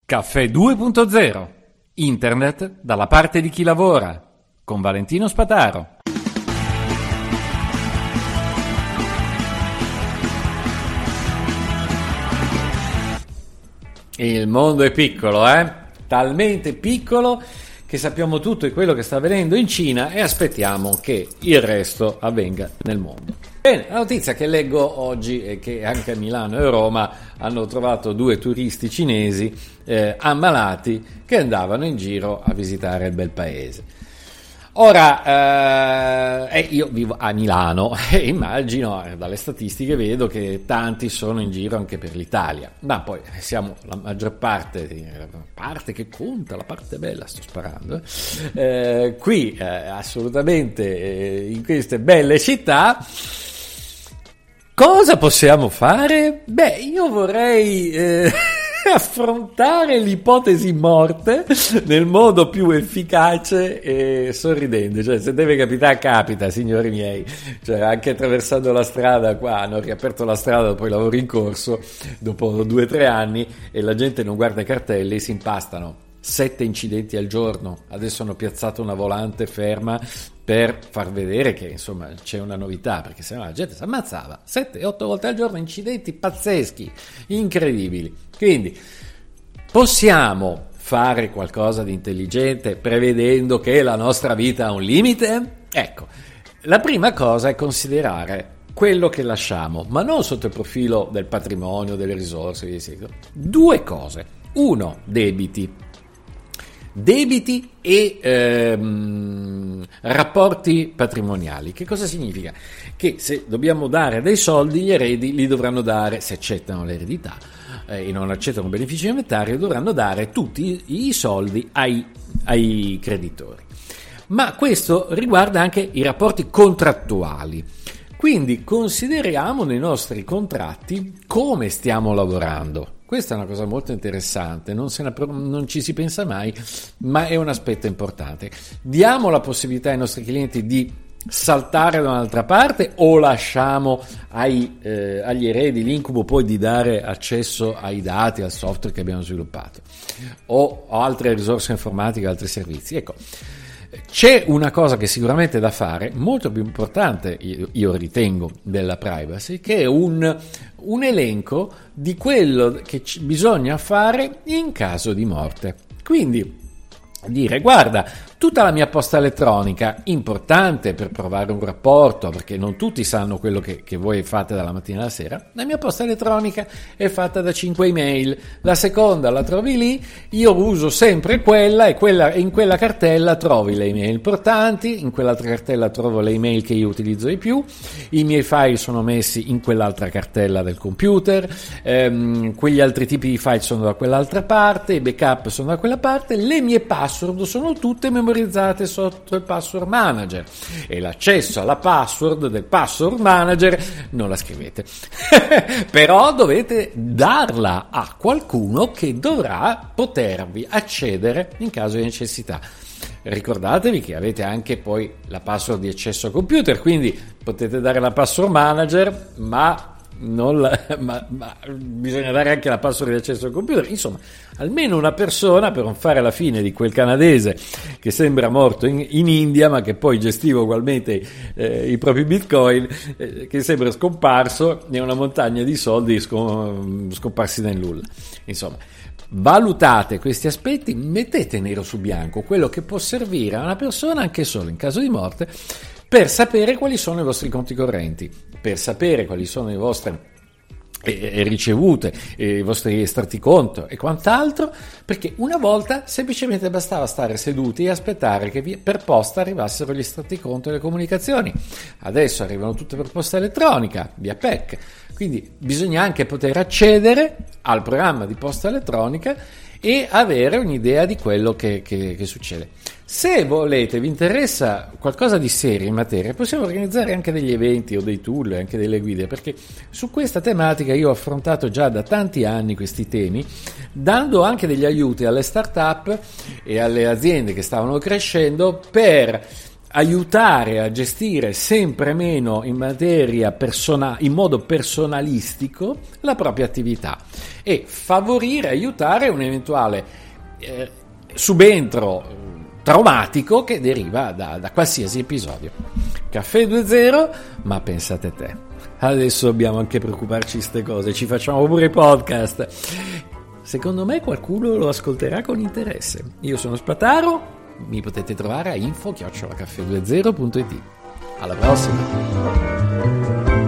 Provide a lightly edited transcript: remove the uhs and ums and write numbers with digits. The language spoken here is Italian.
Caffè 2.0. Internet dalla parte di chi lavora. Con Valentino Spataro. Il mondo è piccolo, talmente piccolo che sappiamo tutto di quello che sta avvenendo in Cina e aspettiamo che il resto avvenga nel mondo. Bene, la notizia che leggo oggi è che anche a Milano e Roma hanno trovato 2 turisti cinesi ammalati che andavano in giro a visitare il bel paese. Ora, io vivo a Milano e immagino, dalle statistiche vedo che tanti sono in giro anche per l'Italia, ma poi siamo la maggior parte che conta, la parte bella sto sparando, qui assolutamente in queste belle città. Cosa possiamo fare? Beh, io vorrei affrontare l'ipotesi morte nel modo più efficace e sorridente. Cioè, se deve capitare, capita, signori miei. Cioè, anche attraversando la strada, qua hanno riaperto la strada dopo i lavori in corso, dopo 2 o 3 anni, e la gente non guarda i cartelli e si impastano. 7 incidenti al giorno. Adesso hanno piazzato una volante ferma per far vedere che insomma c'è una novità, perché sennò la gente si ammazzava 7-8 volte al giorno, incidenti pazzeschi, incredibili. Quindi possiamo fare qualcosa di intelligente prevedendo che la nostra vita ha un limite? Ecco, la prima cosa è considerare quello che lasciamo, ma non sotto il profilo del patrimonio, delle risorse, 2 cose. 1, debiti e rapporti patrimoniali. Che cosa significa? Che se dobbiamo dare dei soldi, gli eredi li dovranno dare, se accettano l'eredità e non accettano un beneficio inventario, dovranno dare tutti i soldi ai creditori. Ma questo riguarda anche i rapporti contrattuali. Quindi consideriamo nei nostri contratti come stiamo lavorando. Questa è una cosa molto interessante, non ci si pensa mai, ma è un aspetto importante. Diamo la possibilità ai nostri clienti di saltare da un'altra parte o lasciamo agli eredi l'incubo poi di dare accesso ai dati, al software che abbiamo sviluppato o altre risorse informatiche, altri servizi? Ecco, c'è una cosa che sicuramente è da fare, molto più importante, io ritengo, della privacy, che è un elenco di quello che bisogna fare in caso di morte. Quindi dire: guarda, tutta la mia posta elettronica, importante per provare un rapporto, perché non tutti sanno quello che voi fate dalla mattina alla sera, la mia posta elettronica è fatta da 5 email, la seconda la trovi lì, io uso sempre quella e in quella cartella trovi le email importanti, in quell'altra cartella trovo le email che io utilizzo di più, i miei file sono messi in quell'altra cartella del computer, quegli altri tipi di file sono da quell'altra parte, i backup sono da quella parte, le mie password sono tutte memorizzate sotto il password manager e l'accesso alla password del password manager non la scrivete però dovete darla a qualcuno che dovrà potervi accedere in caso di necessità. Ricordatevi che avete anche poi la password di accesso al computer, quindi potete dare la password manager, ma bisogna dare anche la password di accesso al computer. Insomma, almeno una persona, per non fare la fine di quel canadese che sembra morto in India ma che poi gestiva ugualmente i propri bitcoin, che sembra scomparso in una montagna di soldi scomparsi nel nulla. Insomma, valutate questi aspetti, mettete nero su bianco quello che può servire a una persona anche solo in caso di morte, per sapere quali sono i vostri conti correnti, per sapere quali sono le vostre ricevute, i vostri estratti conto e quant'altro, perché una volta semplicemente bastava stare seduti e aspettare che per posta arrivassero gli estratti conto e le comunicazioni. Adesso arrivano tutte per posta elettronica, via PEC, quindi bisogna anche poter accedere al programma di posta elettronica e avere un'idea di quello che succede. Se volete, vi interessa qualcosa di serio in materia, possiamo organizzare anche degli eventi o dei tool, anche delle guide, perché su questa tematica io ho affrontato già da tanti anni questi temi, dando anche degli aiuti alle start-up e alle aziende che stavano crescendo per aiutare a gestire sempre meno in materia in modo personalistico la propria attività e favorire, aiutare un eventuale subentro traumatico che deriva da qualsiasi episodio. Caffè 2.0, ma pensate te, adesso dobbiamo anche preoccuparci di queste cose, ci facciamo pure i podcast. Secondo me qualcuno lo ascolterà con interesse. Io sono Spataro, mi potete trovare a info@caffè20.it. Alla prossima!